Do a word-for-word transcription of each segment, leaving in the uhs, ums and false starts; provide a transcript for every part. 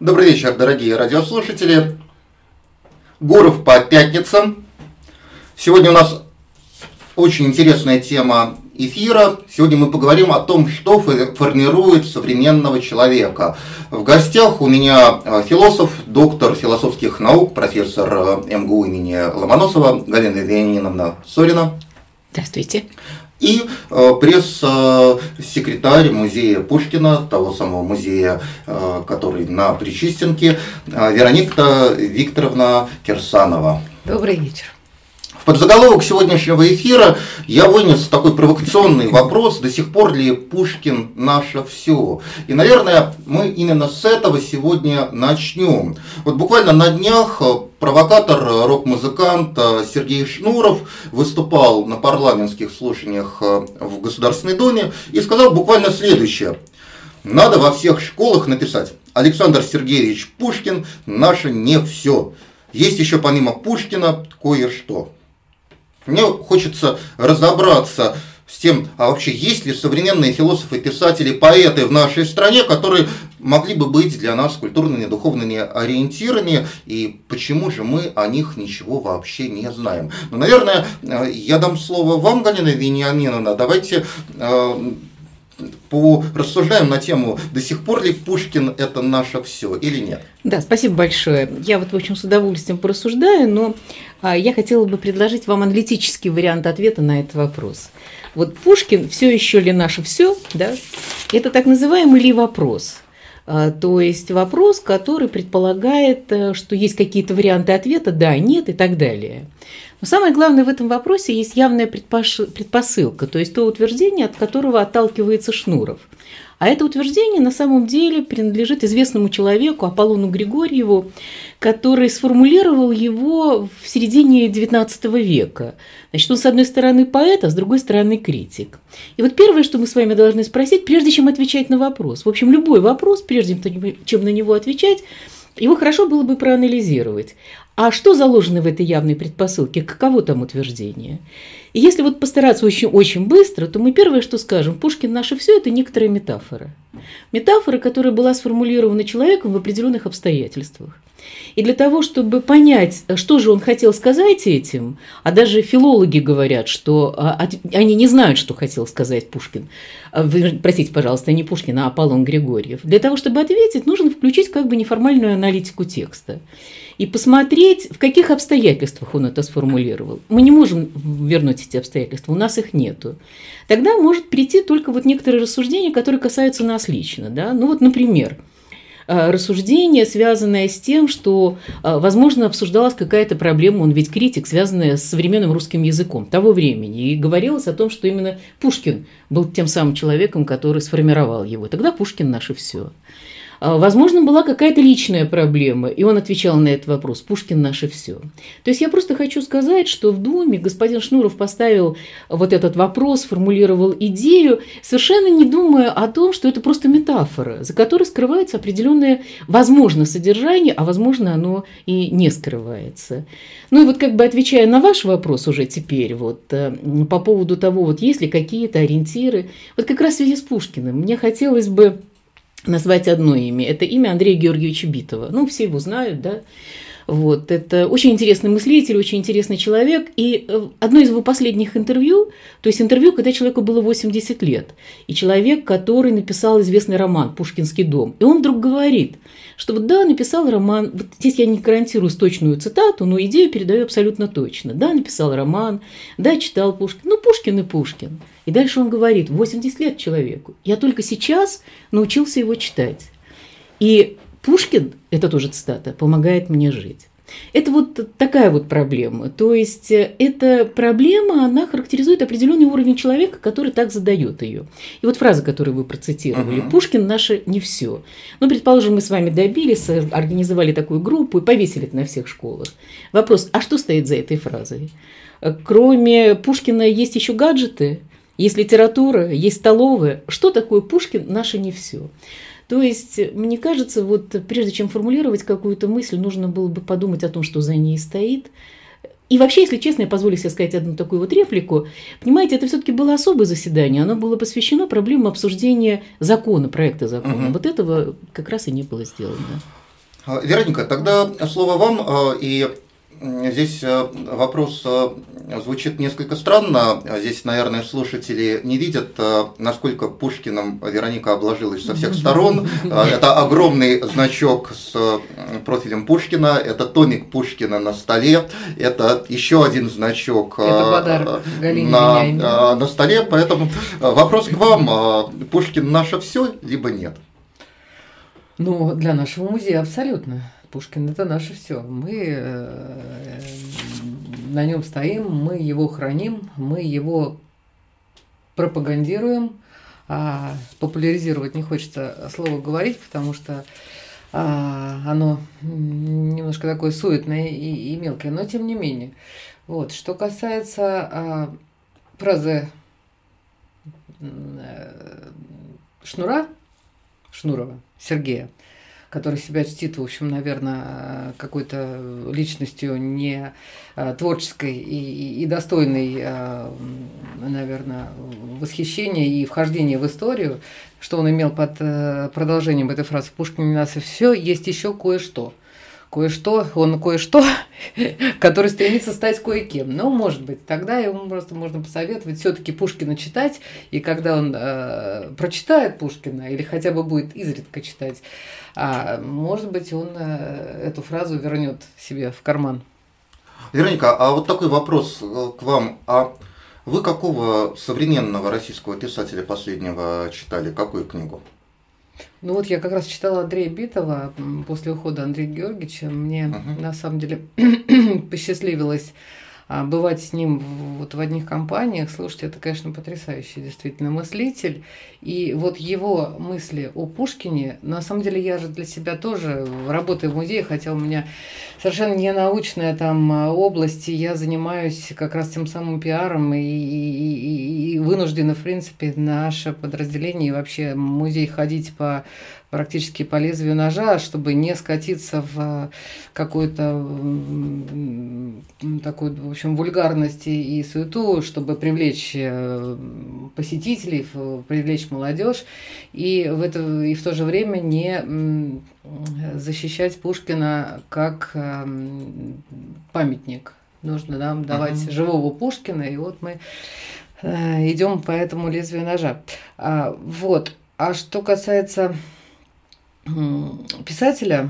Добрый вечер, дорогие радиослушатели. Гуров по пятницам. Сегодня у нас очень интересная тема эфира. Сегодня мы поговорим о том, что формирует современного человека. В гостях у меня философ, доктор философских наук, профессор эм гэ у имени Ломоносова Галина Вениаминовна Сорина. Здравствуйте. И э, пресс-секретарь музея Пушкина, того самого музея, э, который на Причистенке, э, Вероника Викторовна Кирсанова. Добрый вечер. В подзаголовок сегодняшнего эфира я вынес такой провокационный вопрос: до сих пор ли Пушкин наше все? И, наверное, мы именно с этого сегодня начнем. Вот буквально на днях провокатор, рок-музыкант Сергей Шнуров выступал на парламентских слушаниях в Государственной Думе и сказал буквально следующее: надо во всех школах написать: Александр Сергеевич Пушкин наше не все. Есть еще помимо Пушкина кое-что. Мне хочется разобраться с тем, а вообще есть ли современные философы, писатели, поэты в нашей стране, которые могли бы быть для нас культурными, духовными ориентирами, и почему же мы о них ничего вообще не знаем. Ну, наверное, я дам слово вам, Галина Вениаминовна. Давайте э, порассуждаем на тему, до сих пор ли Пушкин это наше все или нет. Да, спасибо большое. Я вот, в общем, с удовольствием порассуждаю, но а, я хотела бы предложить вам аналитический вариант ответа на этот вопрос. Вот Пушкин все еще ли наше все, да? Это так называемый ли вопрос. А, то есть вопрос, который предполагает, что есть какие-то варианты ответа, да, нет и так далее. Но самое главное в этом вопросе есть явная предпосылка, то есть то утверждение, от которого отталкивается Шнуров. А это утверждение на самом деле принадлежит известному человеку Аполлону Григорьеву, который сформулировал его в середине девятнадцатого века. Значит, он с одной стороны поэт, а с другой стороны критик. И вот первое, что мы с вами должны спросить, прежде чем отвечать на вопрос, в общем, любой вопрос, прежде чем на него отвечать, его хорошо было бы проанализировать. А что заложено в этой явной предпосылке? Каково там утверждение? И если вот постараться очень, очень быстро, то мы первое, что скажем: Пушкин наше все — это некоторая метафора. Метафора, которая была сформулирована человеком в определенных обстоятельствах. И для того, чтобы понять, что же он хотел сказать этим, а даже филологи говорят, что они не знают, что хотел сказать Пушкин, простите, пожалуйста, не Пушкин, а Аполлон Григорьев. Для того, чтобы ответить, нужно включить как бы неформальную аналитику текста и посмотреть, в каких обстоятельствах он это сформулировал. Мы не можем вернуть эти обстоятельства, у нас их нету. Тогда может прийти только вот некоторые рассуждения, которые касаются нас лично. Да? Ну вот, например, рассуждение, связанное с тем, что, возможно, обсуждалась какая-то проблема, он ведь критик, связанная с современным русским языком того времени. И говорилось о том, что именно Пушкин был тем самым человеком, который сформировал его. Тогда Пушкин наше все. Возможно, была какая-то личная проблема, и он отвечал на этот вопрос: Пушкин наше все. То есть я просто хочу сказать, что в Думе господин Шнуров поставил вот этот вопрос, формулировал идею, совершенно не думая о том, что это просто метафора, за которой скрывается определенное, возможно, содержание, а возможно, оно и не скрывается. Ну и вот как бы отвечая на ваш вопрос уже теперь, вот по поводу того, вот есть ли какие-то ориентиры, вот как раз в связи с Пушкиным мне хотелось бы назвать одно имя. Это имя Андрея Георгиевича Битова. Ну, все его знают, да. Вот. Это очень интересный мыслитель, очень интересный человек. И одно из его последних интервью, то есть интервью, когда человеку было восемьдесят лет, и человек, который написал известный роман «Пушкинский дом», и он вдруг говорит, что вот да, написал роман, вот здесь я не гарантирую точную цитату, но идею передаю абсолютно точно. Да, написал роман, да, читал Пушкин, ну, Пушкин и Пушкин. И дальше он говорит: восемьдесят лет человеку, я только сейчас научился его читать. И Пушкин, это тоже цитата, помогает мне жить. Это вот такая вот проблема. То есть эта проблема, она характеризует определенный уровень человека, который так задает ее. И вот фраза, которую вы процитировали: uh-huh. Пушкин наше не все. Ну, предположим, мы с вами добились, организовали такую группу и повесили это на всех школах. Вопрос: а что стоит за этой фразой? Кроме Пушкина есть еще гаджеты, есть литература, есть столовая. Что такое Пушкин наше не все? То есть, мне кажется, вот прежде чем формулировать какую-то мысль, нужно было бы подумать о том, что за ней стоит. И вообще, если честно, я позволю себе сказать одну такую вот реплику. Понимаете, это все-таки было особое заседание, оно было посвящено проблемам обсуждения закона, проекта закона. Угу. Вот этого как раз и не было сделано. Вероника, тогда слово вам, и здесь вопрос звучит несколько странно. Здесь, наверное, слушатели не видят, насколько Пушкиным Вероника обложилась со всех сторон. Это огромный значок с профилем Пушкина, это томик Пушкина на столе, это еще один значок это на, на столе. Поэтому вопрос к вам. Пушкин наше все, либо нет? Ну, для нашего музея абсолютно. Пушкин – это наше все. Мы на нем стоим, мы его храним, мы его пропагандируем. А популяризировать не хочется слово говорить, потому что а, оно немножко такое суетное и, и мелкое, но тем не менее. Вот. Что касается а, фразы Шнура, Шнурова Сергея, который себя чтит, в общем, наверное, какой-то личностью не творческой и, и достойной, наверное, восхищения и вхождения в историю, что он имел под продолжением этой фразы: «Пушкин у нас и все, есть еще кое-что». Кое-что, он кое-что, который стремится стать кое-кем. Ну, может быть, тогда ему просто можно посоветовать все-таки Пушкина читать, и когда он э, прочитает Пушкина, или хотя бы будет изредка читать, а, может быть, он э, эту фразу вернет себе в карман. Вероника, а вот такой вопрос к вам. А вы какого современного российского писателя последнего читали? Какую книгу? Ну вот я как раз читала Андрея Битова после ухода Андрея Георгиевича. Мне uh-huh. на самом деле посчастливилось бывать с ним вот в одних компаниях. Слушайте, это, конечно, потрясающий действительно мыслитель. И вот его мысли о Пушкине, на самом деле я же для себя тоже работаю в музее, хотя у меня совершенно не научная там область, и я занимаюсь как раз тем самым пиаром, и, и, и, и вынуждена, в принципе, наше подразделение и вообще музей ходить по практически по лезвию ножа, чтобы не скатиться в какую-то такую, в общем, вульгарность и суету, чтобы привлечь посетителей, привлечь молодежь, и в, это, и в то же время не защищать Пушкина как памятник. Нужно нам давать uh-huh. живого Пушкина, и вот мы идем по этому лезвию ножа. А, вот. А что касается писателя,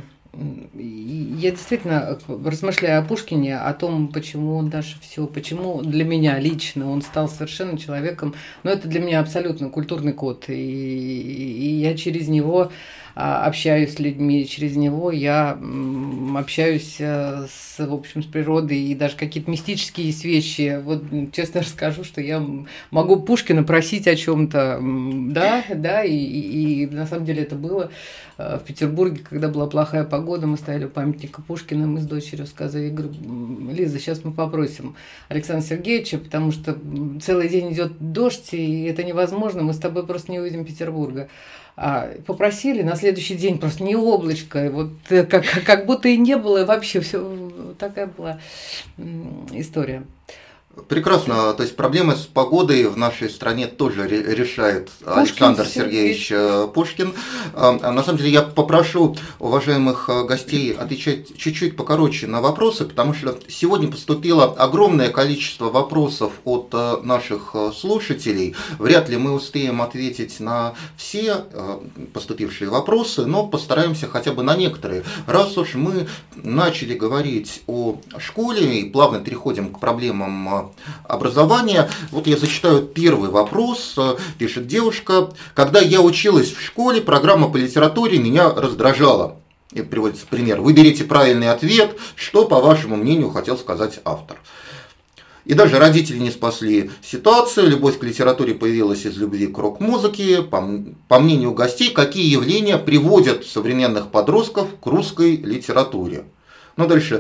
я действительно размышляю о Пушкине, о том, почему он даже все, почему для меня лично он стал совершенно человеком, но это для меня абсолютно культурный код, и, и я через него общаюсь с людьми, через него я общаюсь с, в общем, с природой, и даже какие-то мистические есть вещи. Вот честно расскажу, что я могу Пушкина просить о чем-то, да, да, и, и, и на самом деле это было в Петербурге, когда была плохая погода, мы стояли у памятника Пушкина, мы с дочерью сказали, я говорю: Лиза, сейчас мы попросим Александра Сергеевича, потому что целый день идет дождь, и это невозможно, мы с тобой просто не увидим Петербурга. А попросили, на следующий день просто не облачко, вот как, как будто и не было, и вообще все такая была история. Прекрасно. То есть проблемы с погодой в нашей стране тоже решает Пушкин, Александр Сергеевич Пушкин. На самом деле я попрошу уважаемых гостей отвечать чуть-чуть покороче на вопросы, потому что сегодня поступило огромное количество вопросов от наших слушателей. Вряд ли мы успеем ответить на все поступившие вопросы, но постараемся хотя бы на некоторые. Раз уж мы начали говорить о школе и плавно переходим к проблемам образования. Вот я зачитаю первый вопрос. Пишет девушка: когда я училась в школе, программа по литературе меня раздражала. И приводится пример. Выберите правильный ответ, что, по вашему мнению, хотел сказать автор. И даже родители не спасли ситуацию. Любовь к литературе появилась из любви к рок-музыке. По, по мнению гостей, какие явления приводят современных подростков к русской литературе? Ну, дальше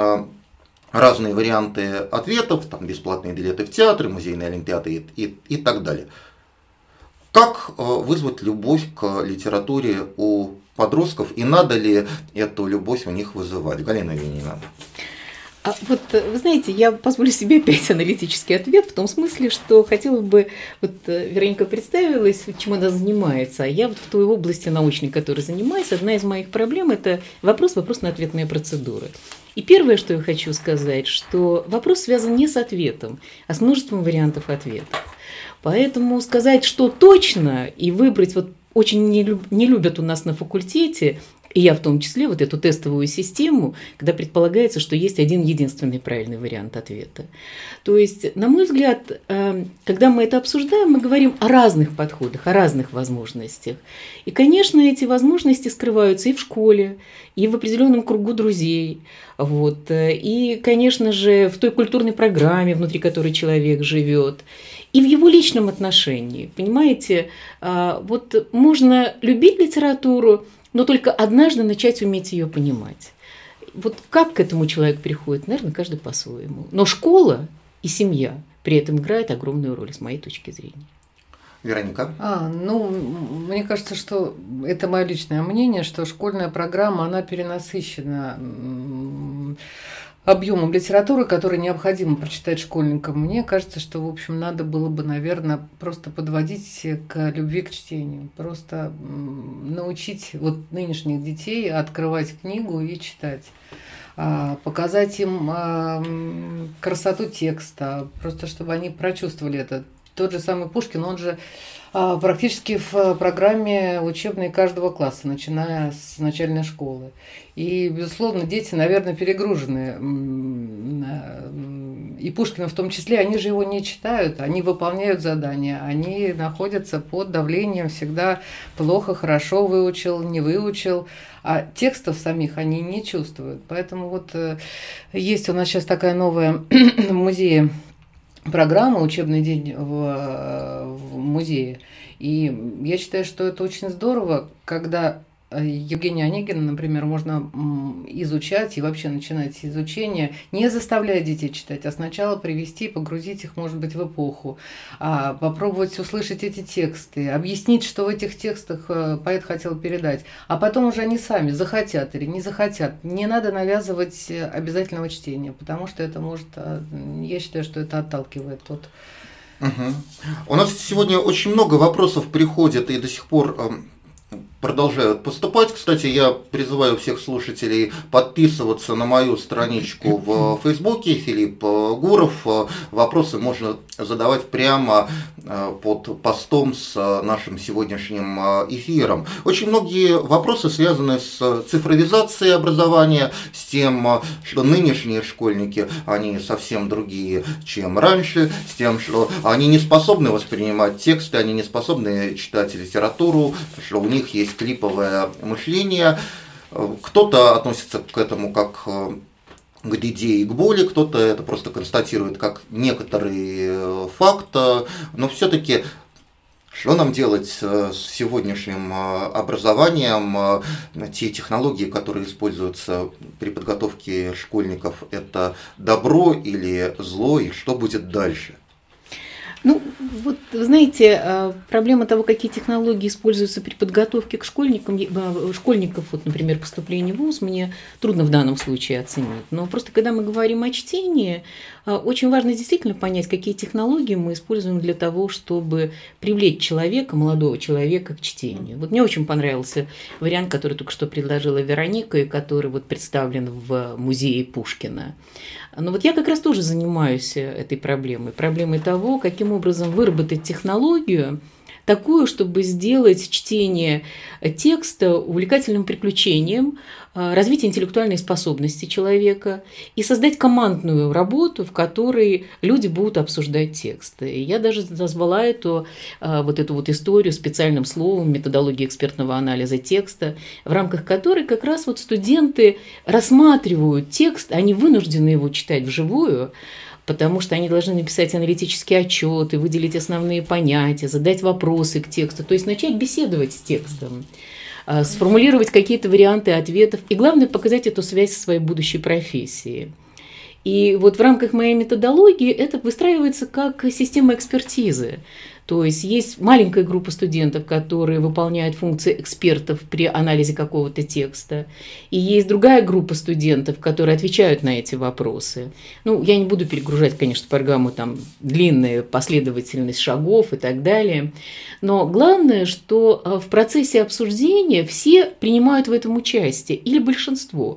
разные варианты ответов, там бесплатные билеты в театры, музейные олимпиады и, и, и так далее. Как вызвать любовь к литературе у подростков, и надо ли эту любовь у них вызывать? Галина Евгеньевна. А вот, вы знаете, я позволю себе опять аналитический ответ в том смысле, что хотела бы, вот Вероника представилась, чем она занимается, а я вот в той области научной, которой занимаюсь, одна из моих проблем – это вопрос, вопрос-на-ответные процедуры. И первое, что я хочу сказать, что вопрос связан не с ответом, а с множеством вариантов ответов. Поэтому сказать, что точно, и выбрать, вот очень не, люб, не любят у нас на факультете, и я в том числе, вот эту тестовую систему, когда предполагается, что есть один единственный правильный вариант ответа. То есть, на мой взгляд, когда мы это обсуждаем, мы говорим о разных подходах, о разных возможностях. И, конечно, эти возможности скрываются и в школе, и в определенном кругу друзей. Вот. И, конечно же, в той культурной программе, внутри которой человек живет. И в его личном отношении. Понимаете, вот можно любить литературу, но только однажды начать уметь ее понимать. Вот как к этому человек приходит, наверное, каждый по-своему. Но школа и семья при этом играют огромную роль, с моей точки зрения. Вероника? А, ну, мне кажется, что это мое личное мнение, что школьная программа, она перенасыщена объемом литературы, который необходимо прочитать школьникам. Мне кажется, что, в общем, надо было бы, наверное, просто подводить к любви к чтению. Просто научить вот нынешних детей открывать книгу и читать. Показать им красоту текста, просто чтобы они прочувствовали это. Тот же самый Пушкин, он же практически в программе учебной каждого класса, начиная с начальной школы. И, безусловно, дети, наверное, перегружены. И Пушкина в том числе, они же его не читают, они выполняют задания, они находятся под давлением всегда плохо, хорошо выучил, не выучил. А текстов самих они не чувствуют. Поэтому вот есть у нас сейчас такая новая в музее программа «Учебный день в, в музее». И я считаю, что это очень здорово, когда Евгения Онегина, например, можно изучать и вообще начинать изучение, не заставляя детей читать, а сначала привести, погрузить их, может быть, в эпоху, а попробовать услышать эти тексты, объяснить, что в этих текстах поэт хотел передать, а потом уже они сами захотят или не захотят. Не надо навязывать обязательного чтения, потому что это может, я считаю, что это отталкивает от... Угу. У нас сегодня очень много вопросов приходит и до сих пор продолжают поступать. Кстати, я призываю всех слушателей подписываться на мою страничку в Фейсбуке, Филипп Гуров. Вопросы можно задавать прямо под постом с нашим сегодняшним эфиром. Очень многие вопросы связаны с цифровизацией образования, с тем, что нынешние школьники, они совсем другие, чем раньше, с тем, что они не способны воспринимать тексты, они не способны читать литературу, что у них есть клиповое мышление. Кто-то относится к этому как к беде и к боли, кто-то это просто констатирует как некоторый факт, но все-таки что нам делать с сегодняшним образованием? Те технологии, которые используются при подготовке школьников, это добро или зло, и что будет дальше? Ну, вот, вы знаете, проблема того, какие технологии используются при подготовке к школьникам, школьников, вот, например, поступления в вуз, мне трудно в данном случае оценить. Но просто когда мы говорим о чтении, очень важно действительно понять, какие технологии мы используем для того, чтобы привлечь человека, молодого человека к чтению. Вот мне очень понравился вариант, который только что предложила Вероника, и который вот представлен в музее Пушкина. Но вот я как раз тоже занимаюсь этой проблемой, проблемой того, каким образом выработать технологию такую, чтобы сделать чтение текста увлекательным приключением, развить интеллектуальные способности человека и создать командную работу, в которой люди будут обсуждать тексты. И я даже назвала эту, вот эту вот историю специальным словом методология экспертного анализа текста, в рамках которой как раз вот студенты рассматривают текст, они вынуждены его читать вживую, потому что они должны написать аналитические отчеты, выделить основные понятия, задать вопросы к тексту, то есть начать беседовать с текстом, сформулировать какие-то варианты ответов и, главное, показать эту связь со своей будущей профессией. И вот в рамках моей методологии это выстраивается как система экспертизы. То есть есть маленькая группа студентов, которые выполняют функции экспертов при анализе какого-то текста, и есть другая группа студентов, которые отвечают на эти вопросы. Ну, я не буду перегружать, конечно, программу, там длинная последовательность шагов и так далее, но главное, что в процессе обсуждения все принимают в этом участие, или большинство.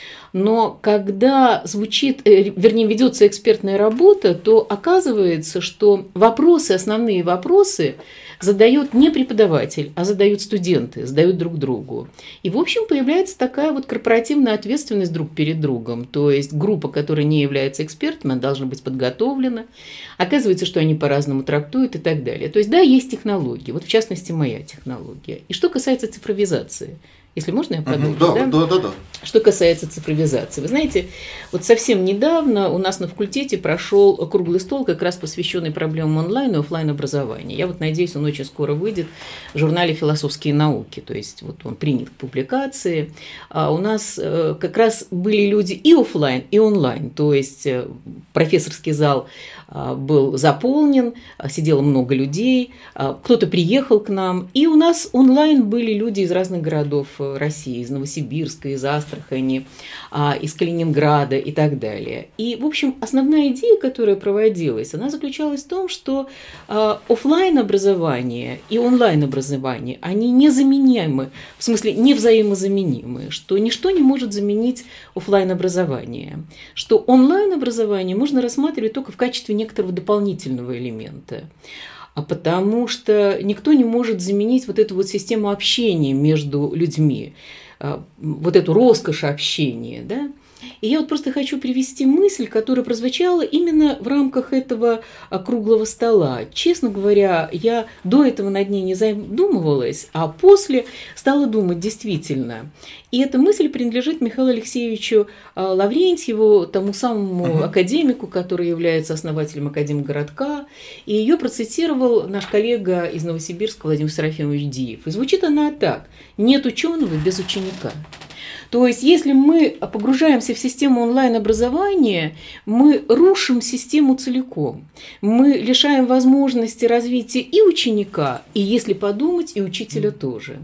Но когда звучит, вернее, ведется экспертная работа, то оказывается, что вопросы, основные вопросы задает не преподаватель, а задают студенты, задают друг другу. И, в общем, появляется такая вот корпоративная ответственность друг перед другом. То есть группа, которая не является экспертом, она должна быть подготовлена. Оказывается, что они по-разному трактуют и так далее. То есть, да, есть технологии. Вот, в частности, моя технология. И что касается цифровизации, если можно, я продолжу? Да, да, да, да, да. Что касается цифровизации. Вы знаете, вот совсем недавно у нас на факультете прошел круглый стол, как раз посвященный проблемам онлайн и офлайн образования. Я вот надеюсь, он очень скоро выйдет в журнале «Философские науки». То есть вот он принят к публикации. А у нас как раз были люди и офлайн, и онлайн. То есть профессорский зал был заполнен, сидело много людей, кто-то приехал к нам. И у нас онлайн были люди из разных городов России, из Новосибирска, из Астрахани, из Калининграда и так далее. И, в общем, основная идея, которая проводилась, она заключалась в том, что офлайн образование и онлайн образование, они незаменяемы, в смысле не взаимозаменимы, что ничто не может заменить офлайн образование, что онлайн образование можно рассматривать только в качестве некоторого дополнительного элемента. А потому что никто не может заменить вот эту вот систему общения между людьми, вот эту роскошь общения, да? И я вот просто хочу привести мысль, которая прозвучала именно в рамках этого круглого стола. Честно говоря, я до этого над ней не задумывалась, а после стала думать действительно. И эта мысль принадлежит Михаилу Алексеевичу Лаврентьеву, тому самому uh-huh. академику, который является основателем Академгородка. И ее процитировал наш коллега из Новосибирска Владимир Серафимович Диев. И звучит она так: «Нет ученого без ученика». То есть, если мы погружаемся в систему онлайн-образования, мы рушим систему целиком. Мы лишаем возможности развития и ученика, и, если подумать, и учителя тоже.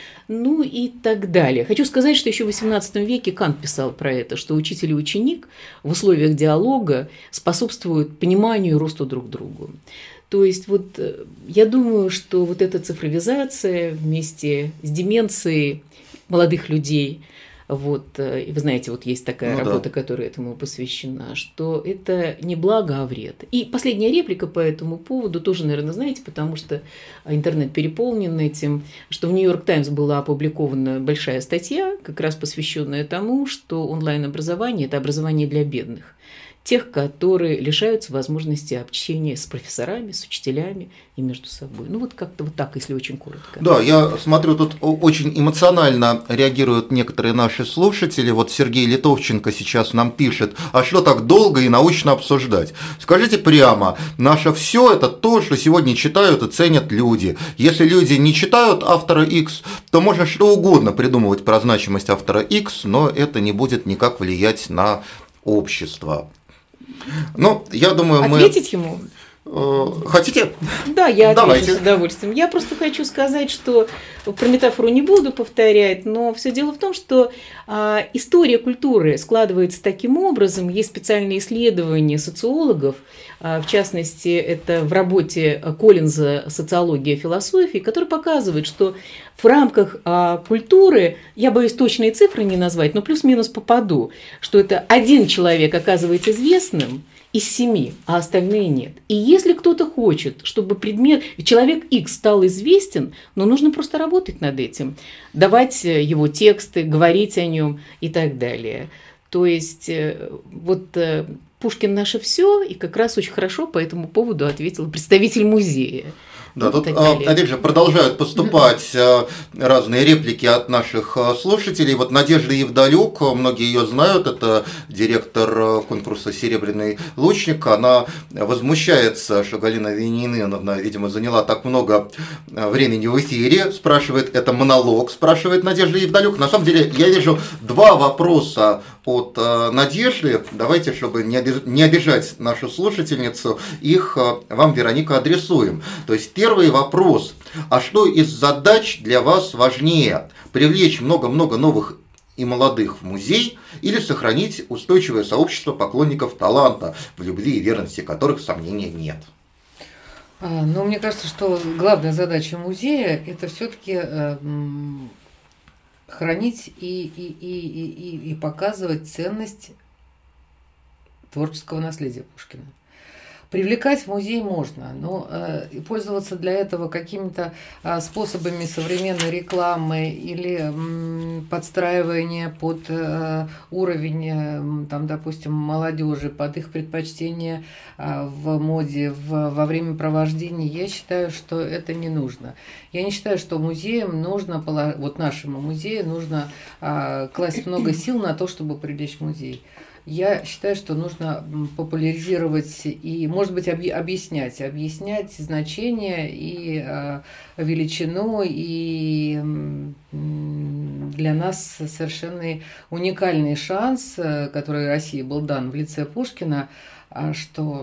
Ну и так далее. Хочу сказать, что еще в восемнадцатом веке Кант писал про это, что учитель и ученик в условиях диалога способствуют пониманию и росту друг другу. То есть вот я думаю, что вот эта цифровизация вместе с деменцией молодых людей, вот, и вы знаете, вот есть такая ну, работа, да. которая этому посвящена, что это не благо, а вред. И последняя реплика по этому поводу тоже, наверное, знаете, потому что интернет переполнен этим, что в Нью-Йорк Таймс была опубликована большая статья, как раз посвященная тому, что онлайн-образование – это образование для бедных. Тех, которые лишаются возможности общения с профессорами, с учителями и между собой. Ну вот как-то вот так, если очень коротко. Да, я смотрю, тут очень эмоционально реагируют некоторые наши слушатели. Вот Сергей Литовченко сейчас нам пишет: а что так долго и научно обсуждать? Скажите прямо, наше все это то, что сегодня читают и ценят люди. Если люди не читают автора X, то можно что угодно придумывать про значимость автора X, но это не будет никак влиять на общество. Ну, я думаю, мы... Ответить ему? Хотите? Да, я отвечу Давайте. С удовольствием. Я просто хочу сказать, что про метафору не буду повторять, но все дело в том, что а, история культуры складывается таким образом. Есть специальные исследования социологов, а, в частности, это в работе Коллинза «Социология философии», который показывает, что в рамках а, культуры, я боюсь точные цифры не назвать, но плюс-минус попаду, что это один человек оказывается известным из семи, а остальные нет. И если кто-то хочет, чтобы предмет, человек X стал известен, но нужно просто работать над этим, давать его тексты, говорить о нем и так далее. То есть вот Пушкин наше все, и как раз очень хорошо по этому поводу ответил представитель музея. Да, тут, опять же, продолжают поступать разные реплики от наших слушателей. Вот Надежда Евдалюк, многие ее знают, это директор конкурса «Серебряный лучник». Она возмущается, что Галина Вениаминовна, видимо, заняла так много времени в эфире. Спрашивает, это монолог, спрашивает Надежда Евдалюк. На самом деле, я вижу два вопроса от Надежды. Давайте, чтобы не обижать нашу слушательницу, их вам, Вероника, адресуем. То есть Первый вопрос. А что из задач для вас важнее? Привлечь много-много новых и молодых в музей или сохранить устойчивое сообщество поклонников таланта, в любви и верности которых сомнения нет? Ну, мне кажется, что главная задача музея – это все-таки э, хранить и, и, и, и, и показывать ценность творческого наследия Пушкина. Привлекать в музей можно, но э, пользоваться для этого какими-то э, способами современной рекламы или э, подстраивания под э, уровень, э, там, допустим, молодежи, под их предпочтения э, в моде, в, во время провождения, я считаю, что это не нужно. Я не считаю, что музеям нужно, вот нашему музею нужно э, класть много сил на то, чтобы привлечь музей. Я считаю, что нужно популяризировать и, может быть, объяснять, объяснять значение и э, величину, и для нас совершенно уникальный шанс, который России был дан в лице Пушкина, что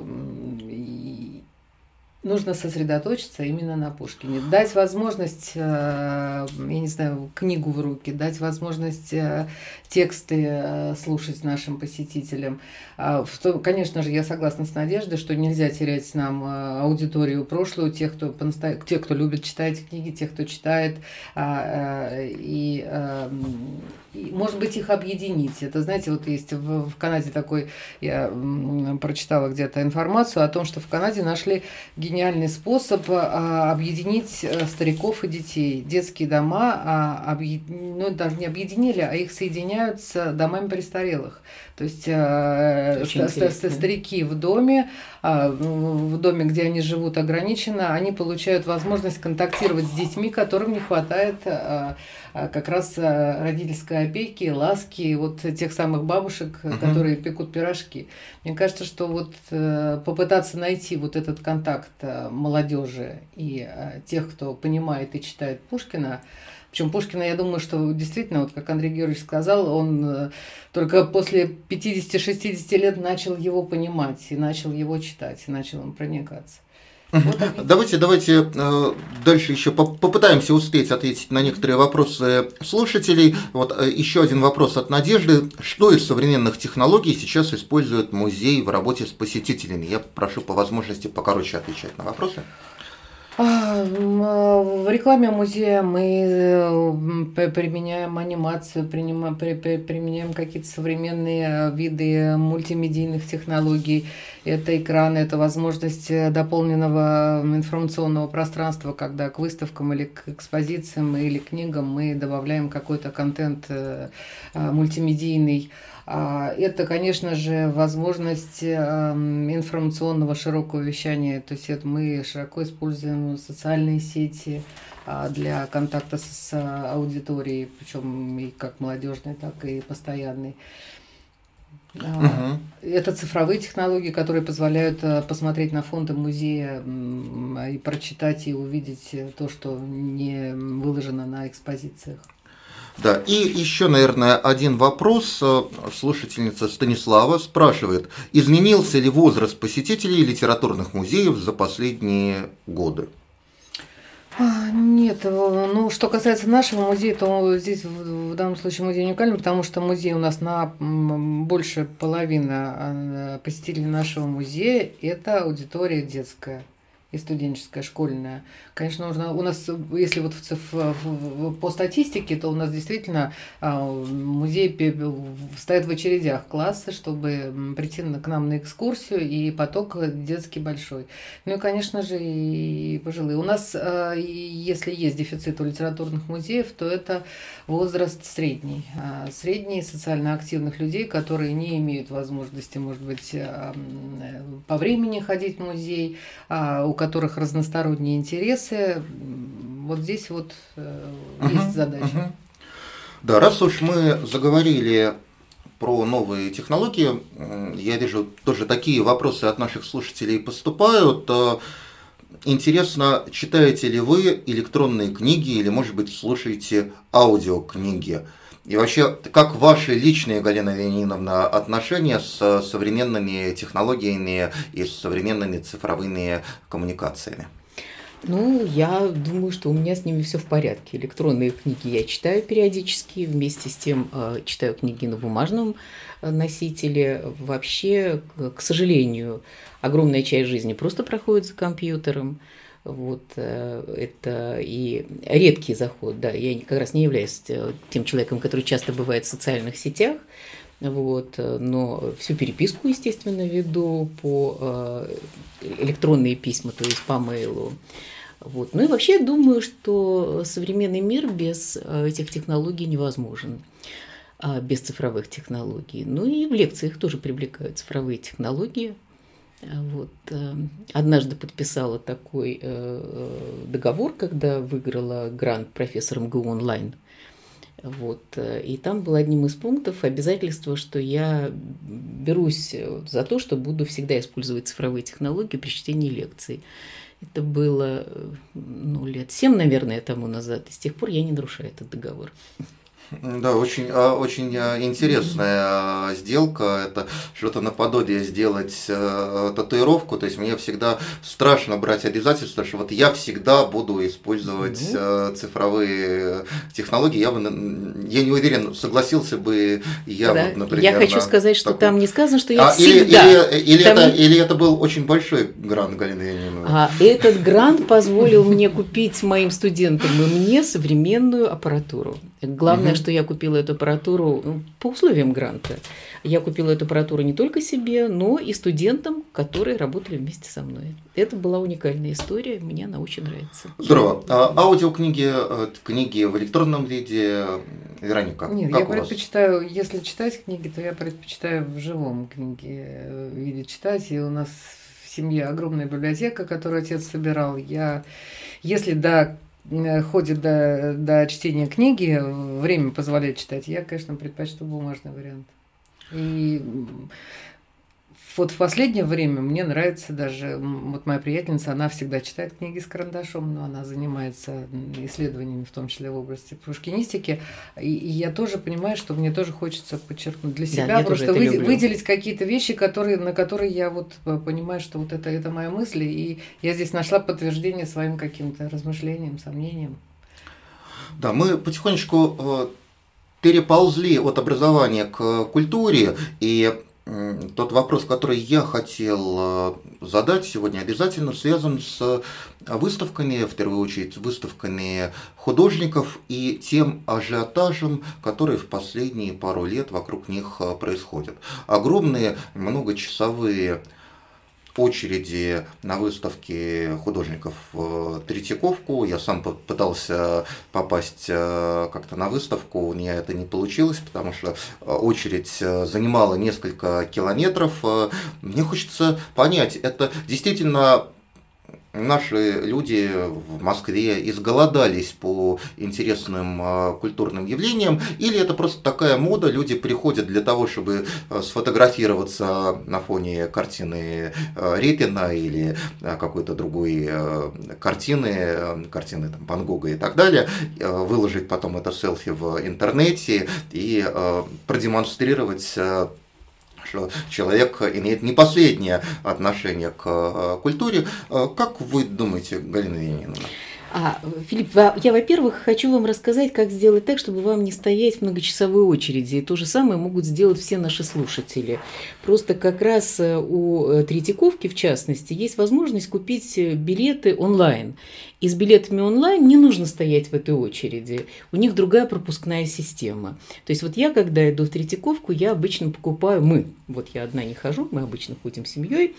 нужно сосредоточиться именно на Пушкине, дать возможность, я не знаю, книгу в руки, дать возможность тексты слушать нашим посетителям. Конечно же, я согласна с Надеждой, что нельзя терять нам аудиторию прошлую, тех, кто, тех, кто любит читать книги, тех, кто читает, и, и может быть, их объединить. Это, знаете, вот есть в, в Канаде такой, я прочитала где-то информацию о том, что в Канаде нашли гениальный способ объединить стариков и детей. Детские дома, объ... ну, даже не объединили, а их соединяют с домами престарелых. То есть старики в доме, в доме, где они живут ограниченно, они получают возможность контактировать с детьми, которым не хватает как раз родительской опеки, ласки, вот тех самых бабушек, uh-huh. которые пекут пирожки. Мне кажется, что вот попытаться найти вот этот контакт молодежи и тех, кто понимает и читает Пушкина. Причем Пушкина, я думаю, что действительно, вот как Андрей Георгиевич сказал, он только после пятидесяти-шестидесяти лет начал его понимать, и начал его читать, и начал им проникаться. Вот давайте, давайте дальше еще попытаемся успеть ответить на некоторые вопросы слушателей. Вот еще один вопрос от Надежды. Что из современных технологий сейчас использует музей в работе с посетителями? Я прошу по возможности покороче отвечать на вопросы. В рекламе музея мы применяем анимацию, применяем какие-то современные виды мультимедийных технологий. Это экраны, это возможность дополненного информационного пространства, когда к выставкам или к экспозициям или книгам мы добавляем какой-то контент мультимедийный. Это, конечно же, возможность информационного широкого вещания. То есть это мы широко используем социальные сети для контакта с аудиторией, причем и как молодежной, так и постоянной. Uh-huh. Это цифровые технологии, которые позволяют посмотреть на фонды музея и прочитать и увидеть то, что не выложено на экспозициях. Да, и еще, наверное, один вопрос. Слушательница Станислава спрашивает, изменился ли возраст посетителей литературных музеев за последние годы? Нет, ну что касается нашего музея, то здесь в данном случае музей уникален, потому что музей у нас на больше половины посетителей нашего музея – это аудитория детская и студенческая, школьная. Конечно, нужно, у нас, если вот в, в, по статистике, то у нас действительно музей стоит в очередях классы, чтобы прийти к нам на экскурсию, и поток детский большой. Ну и, конечно же, и пожилые. У нас, если есть дефицит у литературных музеев, то это возраст средний. Средний социально активных людей, которые не имеют возможности, может быть, по времени ходить в музей, у которых разносторонние интересы. Вот здесь вот э, uh-huh, есть задача. Uh-huh. Да, раз уж мы заговорили про новые технологии, я вижу, тоже такие вопросы от наших слушателей поступают. Интересно, читаете ли вы электронные книги или, может быть, слушаете аудиокниги? И вообще, как ваши личные, Галина Леонидовна, отношения с современными технологиями и с современными цифровыми коммуникациями? Ну, я думаю, что у меня с ними все в порядке. Электронные книги я читаю периодически, вместе с тем э, читаю книги на бумажном носителе. Вообще, к сожалению, огромная часть жизни просто проходит за компьютером. Вот э, это и редкий заход, да. Я как раз не являюсь тем человеком, который часто бывает в социальных сетях. Вот, но всю переписку, естественно, веду по э, электронные письма, то есть по мейлу. Вот. Ну и вообще я думаю, что современный мир без этих технологий невозможен, без цифровых технологий. Ну и в лекциях тоже привлекают цифровые технологии. Вот. Однажды подписала такой договор, когда выиграла грант профессор эм гэ у онлайн. Вот. И там было одним из пунктов обязательство, что я берусь за то, что буду всегда использовать цифровые технологии при чтении лекций. Это было ну, лет семь, наверное, тому назад. И с тех пор я не нарушаю этот договор. Да, очень, очень интересная сделка. Это что-то наподобие сделать татуировку. То есть мне всегда страшно брать обязательства, что вот я всегда буду использовать ну. цифровые технологии. Я, бы, я не уверен, согласился бы я, да. вот, например. Я хочу сказать, что такой... там не сказано, что я а, всегда. Или, или, или, там... это, или это был очень большой грант Галины Ильиничны. А этот грант позволил мне купить моим студентам и мне современную аппаратуру. Главное, угу. что я купила эту аппаратуру ну, по условиям гранта. Я купила эту аппаратуру не только себе, но и студентам, которые работали вместе со мной. Это была уникальная история, мне она очень нравится. Здорово. А аудиокниги, книги в электронном виде, Вероника, Нет, как я у вас? предпочитаю, если читать книги, то я предпочитаю в живом книге виде читать. И у нас в семье огромная библиотека, которую отец собирал. Я, если до ходит до, до чтения книги, время позволяет читать, я, конечно, предпочту бумажный вариант. И вот в последнее время мне нравится даже, вот моя приятельница, она всегда читает книги с карандашом, но она занимается исследованиями, в том числе в области пушкинистики, и, и я тоже понимаю, что мне тоже хочется подчеркнуть для себя, да, просто вы, выделить какие-то вещи, которые, на которые я вот понимаю, что вот это, это моя мысль, и я здесь нашла подтверждение своим каким-то размышлениям, сомнениям. Да, мы потихонечку переползли от образования к культуре, и тот вопрос, который я хотел задать сегодня, обязательно связан с выставками, в первую очередь с выставками художников и тем ажиотажем, который в последние пару лет вокруг них происходит. Огромные многочасовые очереди на выставке художников в Третьяковку. Я сам пытался попасть как-то на выставку, у меня это не получилось, потому что очередь занимала несколько километров. Мне хочется понять, это действительно наши люди в Москве изголодались по интересным культурным явлениям, или это просто такая мода, люди приходят для того, чтобы сфотографироваться на фоне картины Репина или какой-то другой картины, картины там, Ван Гога и так далее, выложить потом это селфи в интернете и продемонстрировать, что человек имеет не последнее отношение к культуре. Как вы думаете, Галина Ильинична? А, Филипп, я, во-первых, хочу вам рассказать, как сделать так, чтобы вам не стоять в многочасовой очереди. И то же самое могут сделать все наши слушатели. Просто как раз у Третьяковки, в частности, есть возможность купить билеты онлайн. И с билетами онлайн не нужно стоять в этой очереди. У них другая пропускная система. То есть вот я, когда иду в Третьяковку, я обычно покупаю, мы, вот я одна не хожу, мы обычно ходим с семьей,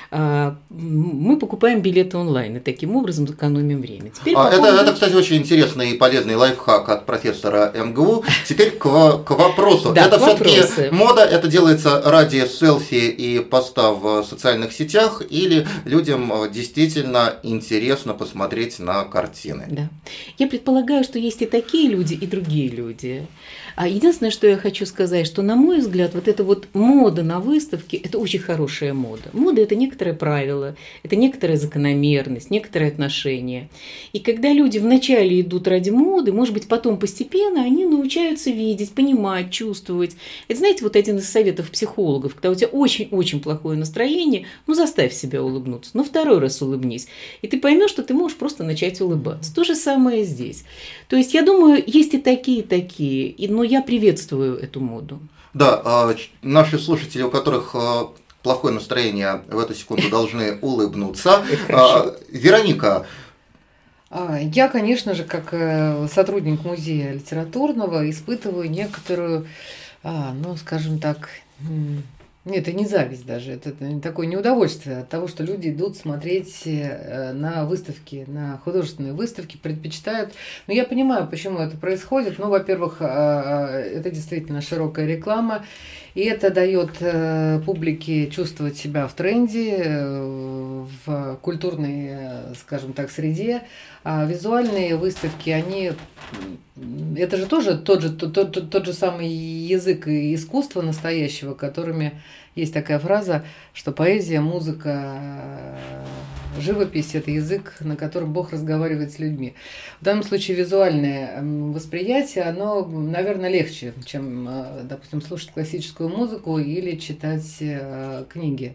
мы покупаем билеты онлайн и таким образом экономим время. Теперь а, по это, поводу... это, кстати, очень интересный и полезный лайфхак от профессора эм гэ у. Теперь к, к вопросу. Да, это все-таки вопросы. Мода, это делается ради селфи и поста в социальных сетях, или людям действительно интересно посмотреть смотреть на картины. Да. Я предполагаю, что есть и такие люди, и другие люди. А единственное, что я хочу сказать, что, на мой взгляд, вот эта вот мода на выставке – это очень хорошая мода. Мода – это некоторое правило, это некоторая закономерность, некоторые отношения. И когда люди вначале идут ради моды, может быть, потом постепенно они научаются видеть, понимать, чувствовать. Это, знаете, вот один из советов психологов, когда у тебя очень-очень плохое настроение, ну, заставь себя улыбнуться, но второй раз улыбнись. И ты поймешь, что ты можешь просто начать улыбаться. То же самое здесь. То есть, я думаю, есть и такие, и такие, но я приветствую эту моду. Да, наши слушатели, у которых плохое настроение, в эту секунду должны улыбнуться. Вероника. Я, конечно же, как сотрудник музея литературного, испытываю некоторую, ну, скажем так, нет, это не зависть даже, это такое неудовольствие от того, что люди идут смотреть на выставки, на художественные выставки, предпочитают. Но я понимаю, почему это происходит. Ну, во-первых, это действительно широкая реклама, и это дает публике чувствовать себя в тренде, в культурной, скажем так, среде. А визуальные выставки, они, это же тоже тот же, тот, тот, тот же самый язык и искусство настоящего, которыми есть такая фраза, что поэзия, музыка, живопись – это язык, на котором Бог разговаривает с людьми. В данном случае визуальное восприятие, оно, наверное, легче, чем, допустим, слушать классическую музыку или читать книги.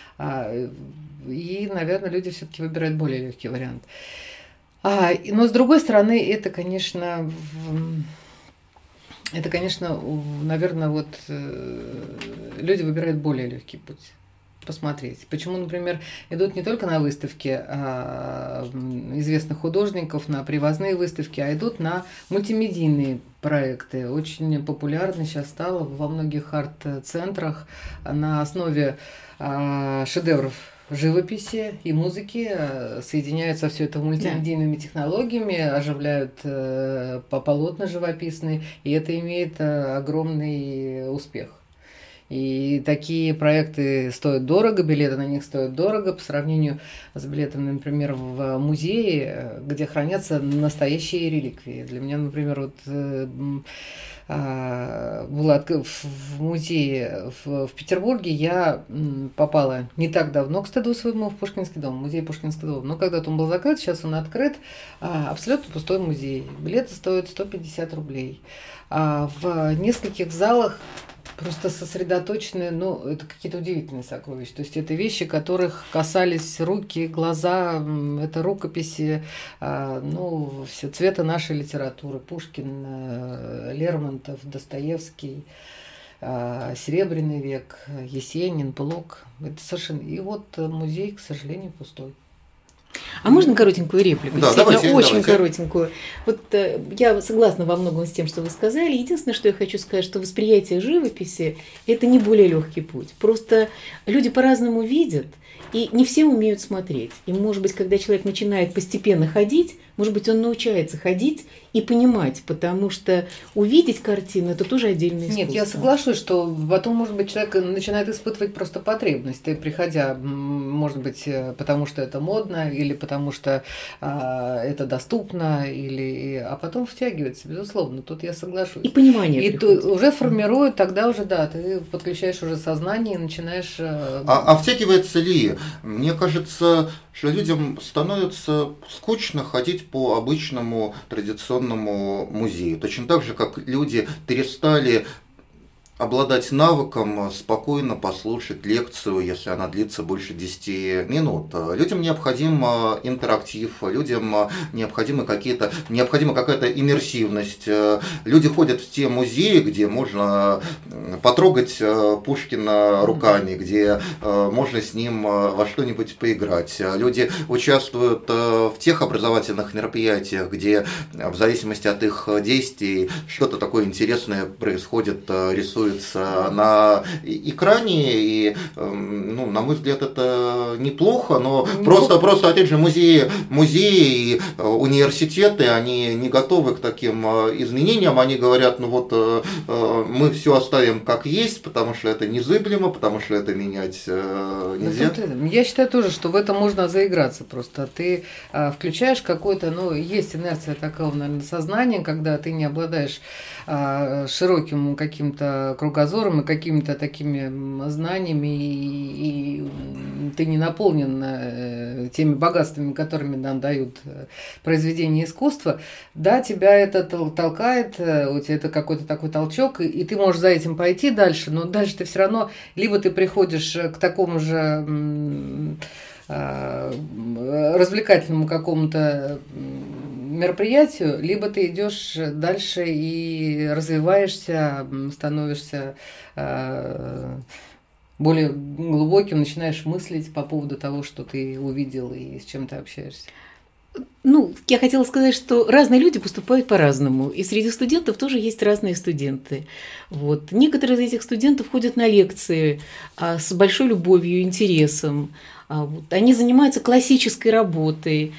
И, наверное, люди все-таки выбирают более легкий вариант. А, но с другой стороны, это, конечно, это, конечно, наверное, вот люди выбирают более легкий путь. Посмотреть. Почему, например, идут не только на выставки а, известных художников, на привозные выставки, а идут на мультимедийные проекты. Очень популярно сейчас стало во многих арт-центрах на основе а, шедевров живописи и музыки, соединяются все это мультимедийными технологиями, оживляют э, полотна живописные, и это имеет э, огромный успех. И такие проекты стоят дорого, билеты на них стоят дорого по сравнению с билетами, например, в музее, где хранятся настоящие реликвии. Для меня, например, вот э, была в музее в Петербурге, я попала не так давно, к стыду своему, в Пушкинский дом, музей Пушкинского дома. Но когда-то он был закрыт, сейчас он открыт. Абсолютно пустой музей. Билеты стоят сто пятьдесят рублей. В нескольких залах просто сосредоточены, ну, это какие-то удивительные сокровища. То есть это вещи, которых касались руки, глаза, это рукописи, ну, все цвета нашей литературы. Пушкин, Лермонтов, Достоевский, Серебряный век, Есенин, Блок. Это совершенно... И вот музей, к сожалению, пустой. А можно коротенькую реплику? Да, Действительно, давайте, очень давайте. коротенькую. Вот э, я согласна во многом с тем, что вы сказали. Единственное, что я хочу сказать, что восприятие живописи – это не более легкий путь. Просто люди по-разному видят, и не все умеют смотреть. И, может быть, когда человек начинает постепенно ходить, может быть, он научается ходить и понимать, потому что увидеть картину – это тоже отдельное искусство. Нет, я соглашусь, что потом, может быть, человек начинает испытывать просто потребность, и приходя, может быть, потому что это модно, или потому что а, это доступно, или, а потом втягивается, безусловно, тут я соглашусь. И понимание И приходит. то, уже формирует, тогда уже, да, ты подключаешь уже сознание и начинаешь… А, а втягивается ли? Мне кажется, что людям становится скучно ходить по обычному традиционному музею. Точно так же, как люди перестали обладать навыком спокойно послушать лекцию, если она длится больше десяти минут. Людям необходим интерактив, людям необходимы какие-то, необходима какая-то иммерсивность. Люди ходят в те музеи, где можно потрогать Пушкина руками, где можно с ним во что-нибудь поиграть. Люди участвуют в тех образовательных мероприятиях, где в зависимости от их действий что-то такое интересное происходит, рисуют высвечивается на экране, и, ну, на мой взгляд, это неплохо, но ну, просто, просто, опять же, музеи, музеи и университеты, они не готовы к таким изменениям, они говорят, ну вот, мы все оставим как есть, потому что это незыблемо, потому что это менять нельзя. Я считаю тоже, что в этом можно заиграться просто. Ты а, включаешь какой-то, ну, есть инерция такого, наверное, сознания, когда ты не обладаешь а, широким каким-то кругозором и какими-то такими знаниями, и, и ты не наполнен э, теми богатствами, которыми нам дают произведения искусства. Да, тебя это толкает, у тебя это какой-то такой толчок, и, и ты можешь за этим пойти дальше, но дальше ты все равно, либо ты приходишь к такому же развлекательному какому-то мероприятию, либо ты идешь дальше и развиваешься, становишься более глубоким, начинаешь мыслить по поводу того, что ты увидел и с чем ты общаешься. Ну, я хотела сказать, что разные люди поступают по-разному, и среди студентов тоже есть разные студенты. Вот. Некоторые из этих студентов ходят на лекции а, с большой любовью и интересом. А, вот. Они занимаются классической работой,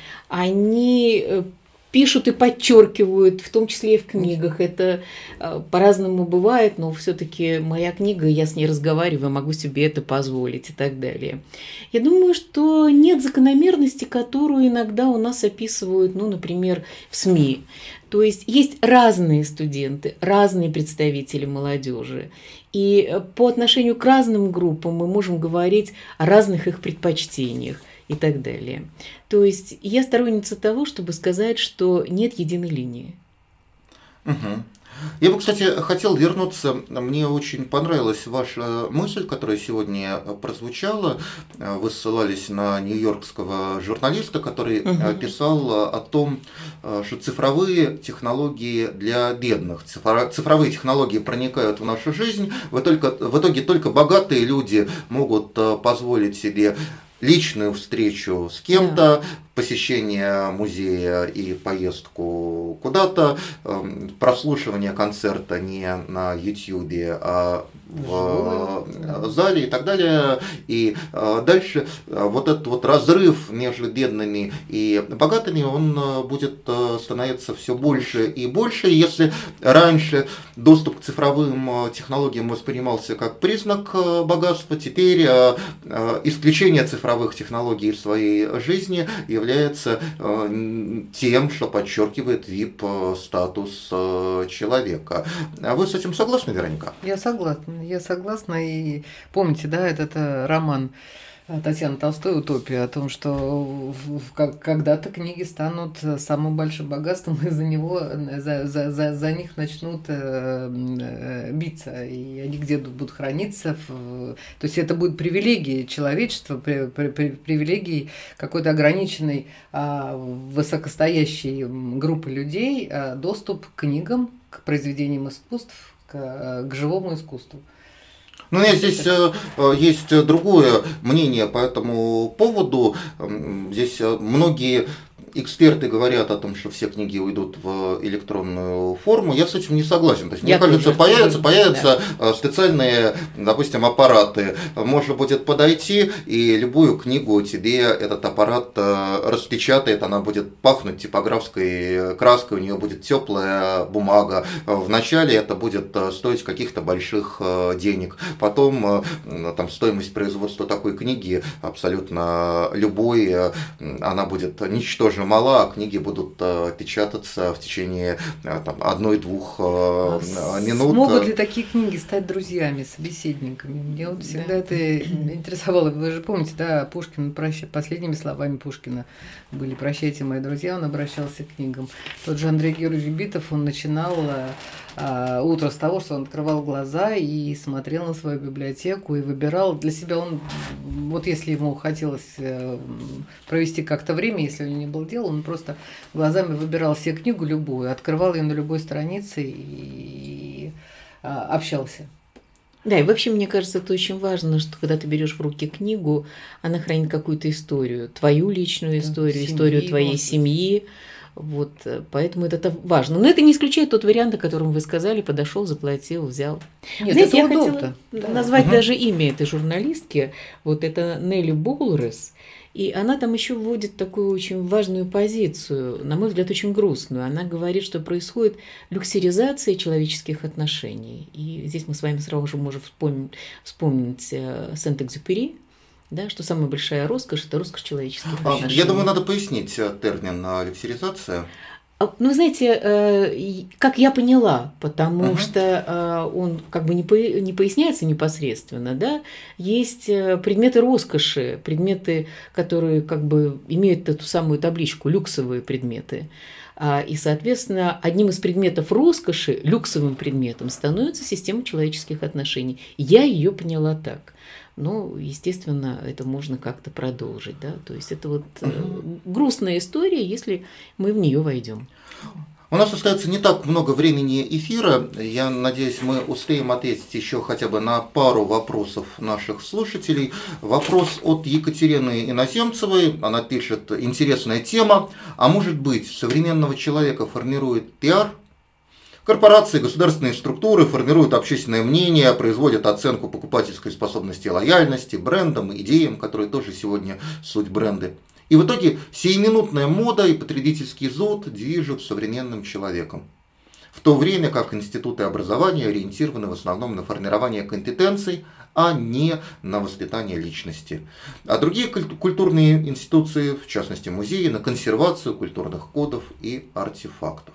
они пишут и подчеркивают, в том числе и в книгах. Это э, по-разному бывает, но все-таки моя книга, я с ней разговариваю, могу себе это позволить и так далее. Я думаю, что нет закономерности, которую иногда у нас описывают, ну, например, в СМИ. То есть есть разные студенты, разные представители молодежи. И по отношению к разным группам мы можем говорить о разных их предпочтениях и так далее. То есть я сторонница того, чтобы сказать, что нет единой линии. Угу. Я бы, кстати, хотел вернуться, мне очень понравилась ваша мысль, которая сегодня прозвучала. Вы ссылались на нью-йоркского журналиста, который угу. писал о том, что цифровые технологии для бедных, цифровые технологии проникают в нашу жизнь, в итоге, в итоге только богатые люди могут позволить себе личную встречу с кем-то, да. посещение музея и поездку куда-то, прослушивание концерта не на ютьюбе, а в да. зале и так далее. И дальше вот этот вот разрыв между бедными и богатыми, он будет становиться все больше и больше. Если раньше доступ к цифровым технологиям воспринимался как признак богатства, теперь исключение цифровых технологий в своей жизни является тем, что подчеркивает ви ай пи-статус человека. Вы с этим согласны, Вероника? Я согласна. Я согласна. И помните, да, этот роман Татьяны Толстой «Утопия» о том, что когда-то книги станут самым большим богатством, и за него, за, за, за, за них начнут биться, и они где-то будут храниться. В... То есть это будет привилегией человечества, при, при, при, привилегией какой-то ограниченной, высокостоящей группы людей доступ к книгам, к произведениям искусств, к, к живому искусству. Ну, у меня здесь э, есть другое мнение по этому поводу. Здесь многие эксперты говорят о том, что все книги уйдут в электронную форму. Я с этим не согласен. То есть, мне кажется, появятся, появятся да. специальные, допустим, аппараты. Можно будет подойти, и любую книгу тебе этот аппарат распечатает, она будет пахнуть типографской краской, у нее будет теплая бумага. Вначале это будет стоить каких-то больших денег. Потом там, стоимость производства такой книги абсолютно любой, она будет ничтожна мала, а книги будут э, печататься в течение э, там, одной-двух э, минут. Могут ли такие книги стать друзьями, собеседниками? Мне вот всегда да. это интересовало. Вы же помните, да, Пушкин, прощ... последними словами Пушкина были «Прощайте, мои друзья», он обращался к книгам. Тот же Андрей Георгиевич Битов, он начинал а, утро с того, что он открывал глаза и смотрел на свою библиотеку и выбирал для себя, он, вот если ему хотелось провести как-то время, если у него не было дела, он просто глазами выбирал себе книгу любую, открывал ее на любой странице и а, общался. Да, и вообще, мне кажется, это очень важно, что когда ты берешь в руки книгу, она хранит какую-то историю, твою личную историю, семьи, историю твоей семьи. Вот, поэтому это важно. Но это не исключает тот вариант, о котором вы сказали, подошел, заплатил, взял. Нет, знаете, я удобно. хотела Да. назвать Угу. даже имя этой журналистки. Вот это Нелли Боулрес. И она там еще вводит такую очень важную позицию, на мой взгляд, очень грустную. Она говорит, что происходит люксеризация человеческих отношений. И здесь мы с вами сразу же можем вспомнить, вспомнить Сент-Экзюпери, да, что самая большая роскошь – это роскошь человеческих отношений. Я думаю, надо пояснить термин люксеризация. Ну, вы знаете, как я поняла, потому uh-huh. что он как бы не поясняется непосредственно, да, есть предметы роскоши, предметы, которые как бы имеют эту самую табличку, люксовые предметы. И, соответственно, одним из предметов роскоши, люксовым предметом, становится система человеческих отношений. Я ее поняла так. Ну, естественно, это можно как-то продолжить, да, то есть это вот угу. грустная история, если мы в нее войдем. У нас остается не так много времени эфира. Я надеюсь, мы успеем ответить еще хотя бы на пару вопросов наших слушателей. Вопрос от Екатерины Иноземцевой. Она пишет: интересная тема. А может быть, современного человека формирует пиар? Корпорации, государственные структуры формируют общественное мнение, производят оценку покупательской способности и лояльности брендам, идеям, которые тоже сегодня суть бренды. И в итоге сиюминутная мода и потребительский зуд движут современным человеком. В то время как институты образования ориентированы в основном на формирование компетенций, а не на воспитание личности. А другие культурные институции, в частности музеи, на консервацию культурных кодов и артефактов.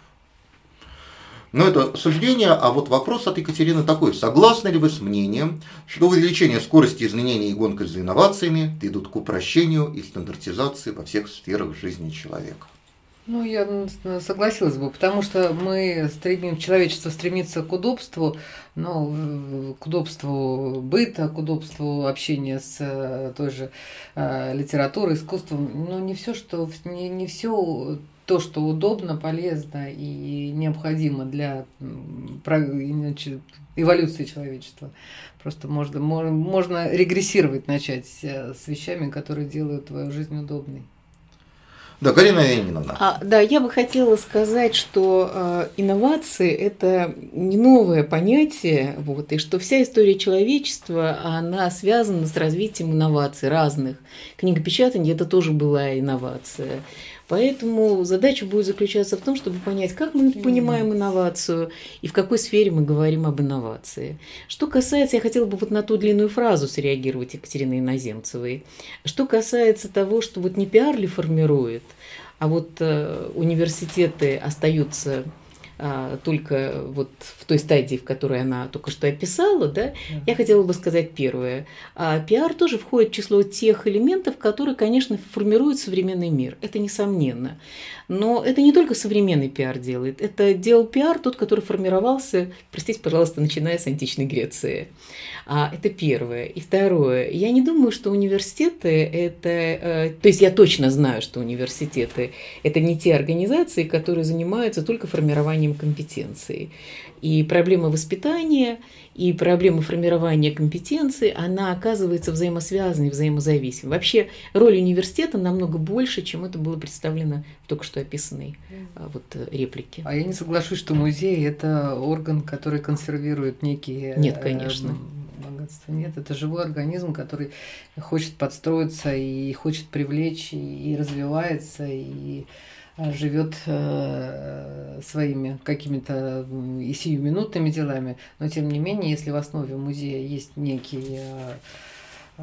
Но это суждение, а вот вопрос от Екатерины такой. Согласны ли вы с мнением, что увеличение скорости изменений и гонка за инновациями ведут к упрощению и стандартизации во всех сферах жизни человека? Ну, я согласилась бы, потому что мы стремим, человечество стремится к удобству, ну, к удобству быта, к удобству общения с той же э, литературой, искусством, но не все, что не, не все то, что удобно, полезно и необходимо для эволюции человечества. Просто можно, можно регрессировать начать с вещами, которые делают твою жизнь удобной. Да, Галина Леонидовна. А, да, я бы хотела сказать, что э, инновации – это не новое понятие, вот, и что вся история человечества, она связана с развитием инноваций разных. Книгопечатание – это тоже была инновация. Поэтому задача будет заключаться в том, чтобы понять, как мы понимаем инновацию и в какой сфере мы говорим об инновации. Что касается, я хотела бы вот на ту длинную фразу среагировать Екатерины Иноземцевой. Что касается того, что вот не пиар ли формирует, а вот э, университеты остаются а, только вот в той стадии, в которой она только что описала, да, yeah. я хотела бы сказать первое. А, пиар тоже входит в число тех элементов, которые, конечно, формируют современный мир. Это несомненно. Но это не только современный пиар делает. Это делал пиар тот, который формировался, простите, пожалуйста, начиная с античной Греции. А, это первое. И второе. Я не думаю, что университеты это... Э, то есть я точно знаю, что университеты это не те организации, которые занимаются только формированием компетенций. И проблема воспитания, и проблема формирования компетенций, она оказывается взаимосвязанной, взаимозависимой. Вообще роль университета намного больше, чем это было представлено в только что описанной вот, реплике. А я не соглашусь, что музей – это орган, который консервирует некие… Нет, конечно. Богатства. Нет, это живой организм, который хочет подстроиться и хочет привлечь, и развивается, и живет э, своими какими-то и сиюминутными делами, но тем не менее, если в основе музея есть некий, э, э,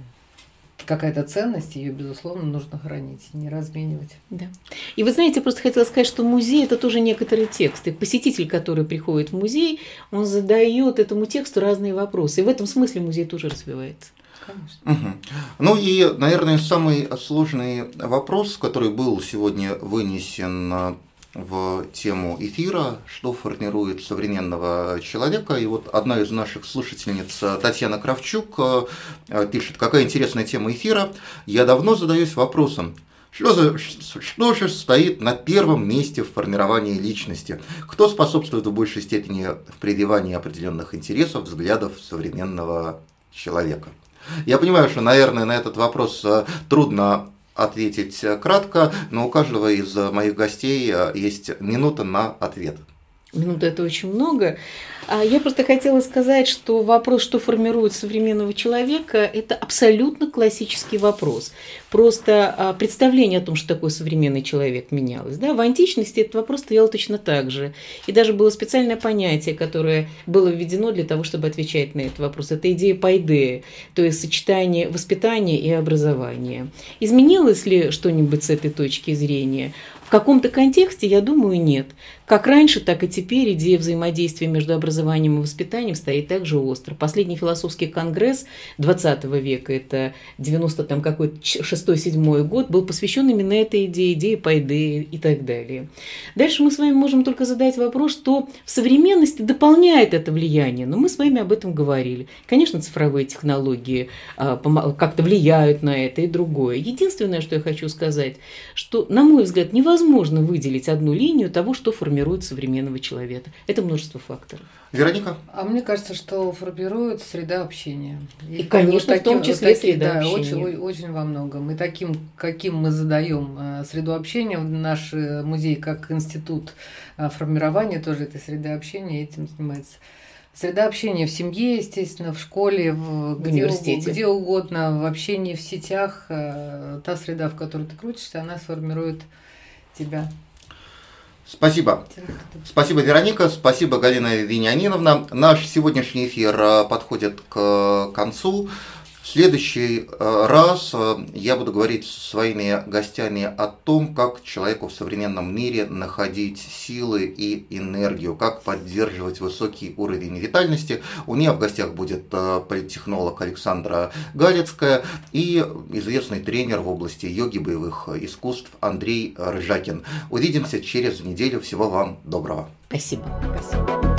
какая-то ценность, ее, безусловно, нужно хранить, не разменивать. Да. И вы знаете, я просто хотела сказать, что музей – это тоже некоторый текст. И посетитель, который приходит в музей, он задает этому тексту разные вопросы. И в этом смысле музей тоже развивается. Угу. Ну и, наверное, самый сложный вопрос, который был сегодня вынесен в тему эфира, что формирует современного человека. И вот одна из наших слушательниц, Татьяна Кравчук, пишет: какая интересная тема эфира. Я давно задаюсь вопросом, что, за, что же стоит на первом месте в формировании личности? Кто способствует в большей степени в прививании определенных интересов, взглядов современного человека? Я понимаю, что, наверное, на этот вопрос трудно ответить кратко, но у каждого из моих гостей есть минута на ответ. Минута – это очень много. Я просто хотела сказать, что вопрос, что формирует современного человека, это абсолютно классический вопрос. Просто представление о том, что такое современный человек, менялось. Да? В античности этот вопрос стоял точно так же. И даже было специальное понятие, которое было введено для того, чтобы отвечать на этот вопрос. Это идея пайдеи, то есть сочетание воспитания и образования. Изменилось ли что-нибудь с этой точки зрения? В каком-то контексте, я думаю, нет. Как раньше, так и теперь идея взаимодействия между образованием и воспитанием стоит также остро. Последний философский конгресс двадцатого века, это девяносто там какой-то шестой-седьмой год, был посвящен именно этой идее, идее пайдеи и так далее. Дальше мы с вами можем только задать вопрос, что в современности дополняет это влияние, но мы с вами об этом говорили. Конечно, цифровые технологии как-то влияют на это и другое. Единственное, что я хочу сказать, что, на мой взгляд, невозможно выделить одну линию того, что формирует современного человека. Это множество факторов. Вероника? А мне кажется, что формирует среда общения. И, и конечно, вот таким, в том числе вот такие, среда да, общения. Очень, очень во многом. И таким, каким мы задаем среду общения, наш музей как институт формирования тоже этой среды общения этим занимается. Среда общения в семье, естественно, в школе, в, в где, университете. где угодно, в общении в сетях. Та среда, в которой ты крутишься, она сформирует тебя. Спасибо. Спасибо, Вероника. Спасибо, Галина Вениаминовна. Наш сегодняшний эфир подходит к концу. В следующий раз я буду говорить со своими гостями о том, как человеку в современном мире находить силы и энергию, как поддерживать высокий уровень витальности. У меня в гостях будет политтехнолог Александра Галицкая и известный тренер в области йоги, боевых искусств Андрей Рыжакин. Увидимся через неделю. Всего вам доброго. Спасибо. Спасибо.